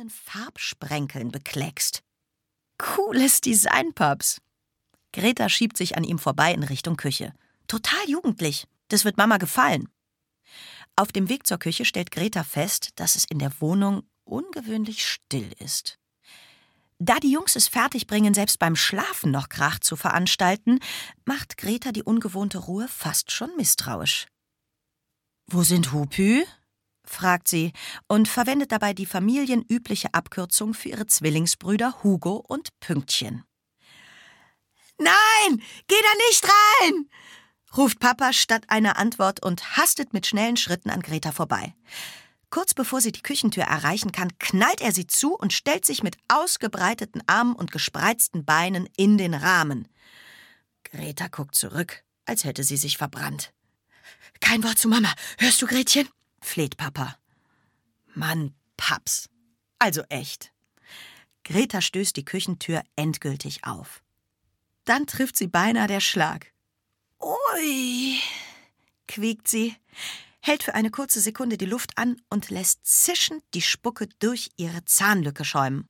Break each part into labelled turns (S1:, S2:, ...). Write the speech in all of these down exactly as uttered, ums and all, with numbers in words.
S1: kleinen Farbsprenkeln bekleckst. Cooles Design, Paps. Greta schiebt sich an ihm vorbei in Richtung Küche. Total jugendlich. Das wird Mama gefallen. Auf dem Weg zur Küche stellt Greta fest, dass es in der Wohnung ungewöhnlich still ist. Da die Jungs es fertigbringen, selbst beim Schlafen noch Krach zu veranstalten, macht Greta die ungewohnte Ruhe fast schon misstrauisch. »Wo sind Hupü?« fragt sie und verwendet dabei die familienübliche Abkürzung für ihre Zwillingsbrüder Hugo und Pünktchen. »Nein, geh da nicht rein!« ruft Papa statt einer Antwort und hastet mit schnellen Schritten an Greta vorbei. Kurz bevor sie die Küchentür erreichen kann, knallt er sie zu und stellt sich mit ausgebreiteten Armen und gespreizten Beinen in den Rahmen. Greta guckt zurück, als hätte sie sich verbrannt. »Kein Wort zu Mama, hörst du, Gretchen?« fleht Papa. Mann, Paps. Also echt. Greta stößt die Küchentür endgültig auf. Dann trifft sie beinahe der Schlag. »Ui«, quiekt sie, hält für eine kurze Sekunde die Luft an und lässt zischend die Spucke durch ihre Zahnlücke schäumen.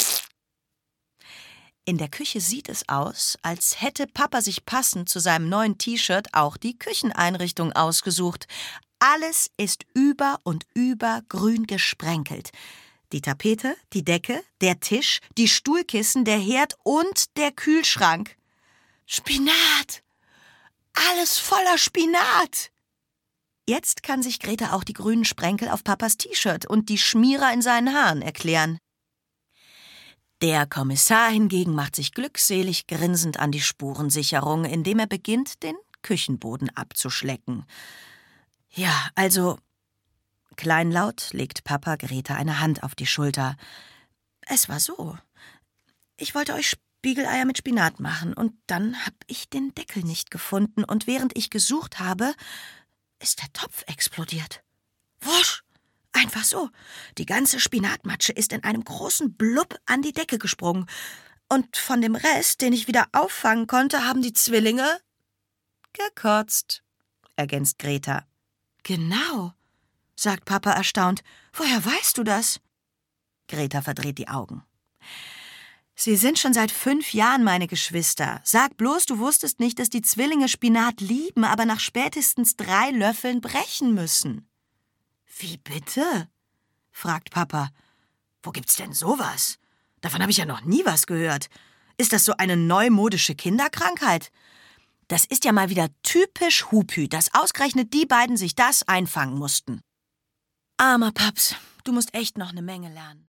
S1: In der Küche sieht es aus, als hätte Papa sich passend zu seinem neuen T-Shirt auch die Kücheneinrichtung ausgesucht. Alles ist über und über grün gesprenkelt. Die Tapete, die Decke, der Tisch, die Stuhlkissen, der Herd und der Kühlschrank. Spinat! Alles voller Spinat! Jetzt kann sich Greta auch die grünen Sprenkel auf Papas T-Shirt und die Schmierer in seinen Haaren erklären. Der Kommissar hingegen macht sich glückselig grinsend an die Spurensicherung, indem er beginnt, den Küchenboden abzuschlecken. Ja, also... Kleinlaut legt Papa Greta eine Hand auf die Schulter. Es war so. Ich wollte euch Spiegeleier mit Spinat machen und dann hab ich den Deckel nicht gefunden und während ich gesucht habe, ist der Topf explodiert. Wusch! Einfach so. Die ganze Spinatmatsche ist in einem großen Blub an die Decke gesprungen. Und von dem Rest, den ich wieder auffangen konnte, haben die Zwillinge gekotzt, ergänzt Greta. Genau, sagt Papa erstaunt. Woher weißt du das? Greta verdreht die Augen. Sie sind schon seit fünf Jahren meine Geschwister. Sag bloß, du wusstest nicht, dass die Zwillinge Spinat lieben, aber nach spätestens drei Löffeln brechen müssen. Wie bitte? Fragt Papa. Wo gibt's denn sowas? Davon habe ich ja noch nie was gehört. Ist das so eine neumodische Kinderkrankheit? Das ist ja mal wieder typisch Hupü, dass ausgerechnet die beiden sich das einfangen mussten. Armer Paps, du musst echt noch eine Menge lernen.